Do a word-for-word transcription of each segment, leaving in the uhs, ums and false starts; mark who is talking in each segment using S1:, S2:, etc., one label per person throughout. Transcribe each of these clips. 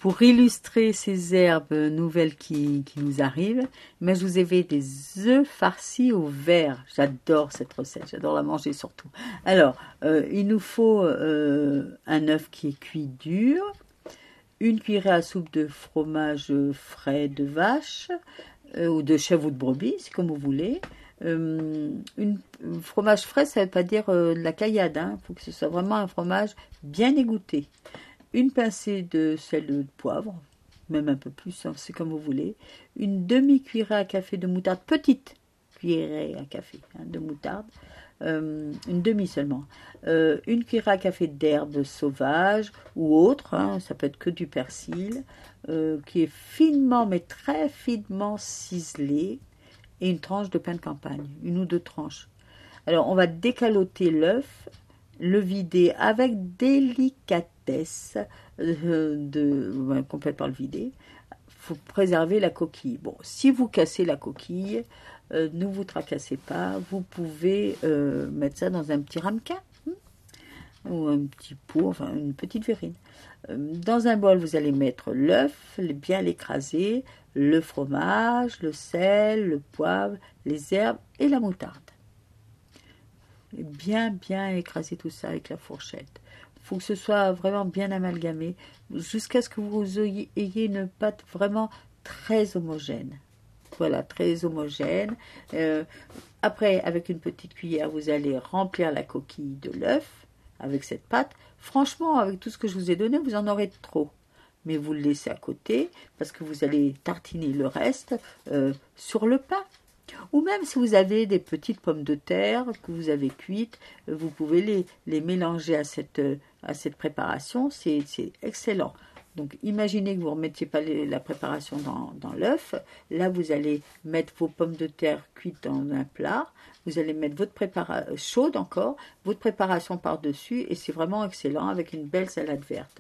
S1: pour illustrer ces herbes nouvelles qui, qui nous arrivent, mais je vous ai fait des œufs farcis au verre. J'adore cette recette, j'adore la manger surtout. Alors, euh, il nous faut euh, un œuf qui est cuit dur, une cuillerée à soupe de fromage frais de vache, euh, ou de chèvre ou de brebis, c'est comme vous voulez. Euh, une, un fromage frais, ça ne veut pas dire euh, de la caillade, hein. Il faut que ce soit vraiment un fromage bien égoutté. Une pincée de sel de poivre, même un peu plus, hein, c'est comme vous voulez. Une demi-cuillerée à café de moutarde, petite cuillerée à café hein, de moutarde, euh, une demi seulement. Euh, une cuillerée à café d'herbes sauvages ou autre, hein, ça peut être que du persil, euh, qui est finement, mais très finement ciselé. Et une tranche de pain de campagne, une ou deux tranches. Alors, on va décaloter l'œuf, le vider avec délicatesse, euh, de, ouais, complètement le vider. Il faut préserver la coquille. Bon, si vous cassez la coquille, euh, ne vous tracassez pas. Vous pouvez euh, mettre ça dans un petit ramequin hein, ou un petit pot, enfin une petite verrine. Dans un bol, vous allez mettre l'œuf, bien l'écraser, le fromage, le sel, le poivre, les herbes et la moutarde. Et bien, bien écraser tout ça avec la fourchette. Il faut que ce soit vraiment bien amalgamé, jusqu'à ce que vous ayez une pâte vraiment très homogène. Voilà, très homogène. Euh, après, avec une petite cuillère, vous allez remplir la coquille de l'œuf avec cette pâte. Franchement, avec tout ce que je vous ai donné, vous en aurez trop. Mais vous le laissez à côté parce que vous allez tartiner le reste euh, sur le pain. Ou même si vous avez des petites pommes de terre que vous avez cuites, vous pouvez les, les mélanger à cette, à cette préparation. C'est, c'est excellent. Donc imaginez que vous ne remettiez pas les, la préparation dans, dans l'œuf. Là, vous allez mettre vos pommes de terre cuites dans un plat. Vous allez mettre votre préparation chaude encore, votre préparation par-dessus. Et c'est vraiment excellent avec une belle salade verte.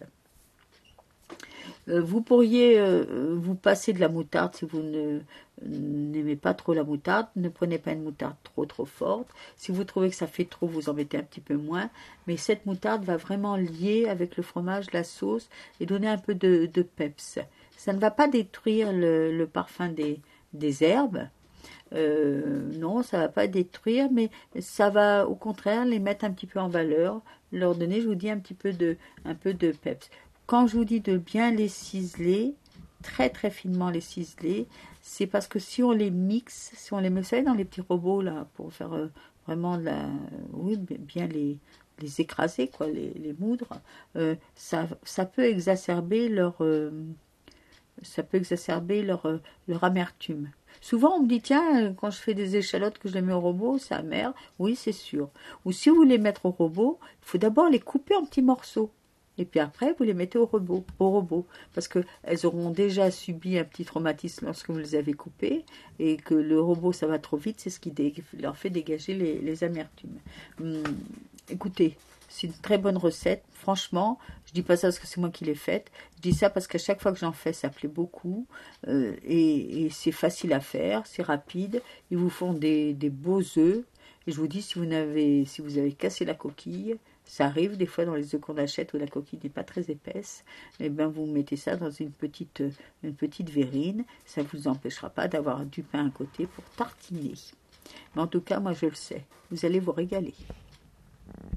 S1: Euh, vous pourriez euh, vous passer de la moutarde si vous ne, n'aimez pas trop la moutarde. Ne prenez pas une moutarde trop trop forte. Si vous trouvez que ça fait trop, vous en mettez un petit peu moins. Mais cette moutarde va vraiment lier avec le fromage, la sauce et donner un peu de, de peps. Ça ne va pas détruire le, le parfum des, des herbes. Euh, non, ça ne va pas détruire, mais ça va au contraire les mettre un petit peu en valeur, leur donner, je vous dis, un petit peu de, un peu de peps. Quand je vous dis de bien les ciseler, très très finement les ciseler, c'est parce que si on les mixe, si on les met, vous savez, dans les petits robots là, pour faire euh, vraiment de la, oui, bien les, les écraser, quoi, les, les moudre, euh, ça, ça peut exacerber leur, euh, ça peut exacerber leur, euh, leur amertume. Souvent, on me dit, tiens, quand je fais des échalotes que je les mets au robot, c'est amer. Oui, c'est sûr. Ou si vous les mettez au robot, il faut d'abord les couper en petits morceaux. Et puis après, vous les mettez au robot, au robot, parce qu'elles auront déjà subi un petit traumatisme lorsque vous les avez coupées, et que le robot, ça va trop vite, c'est ce qui dé- leur fait dégager les, les amertumes. Hum, écoutez, c'est une très bonne recette, franchement, je dis pas ça parce que c'est moi qui l'ai faite, je dis ça parce qu'à chaque fois que j'en fais, ça plaît beaucoup, euh, et, et c'est facile à faire, c'est rapide, ils vous font des, des beaux œufs, et je vous dis, si vous avez, si vous avez cassé la coquille, ça arrive des fois dans les œufs qu'on achète où la coquille n'est pas très épaisse, et bien vous mettez ça dans une petite, une petite verrine, ça ne vous empêchera pas d'avoir du pain à côté pour tartiner. Mais en tout cas, moi je le sais, vous allez vous régaler.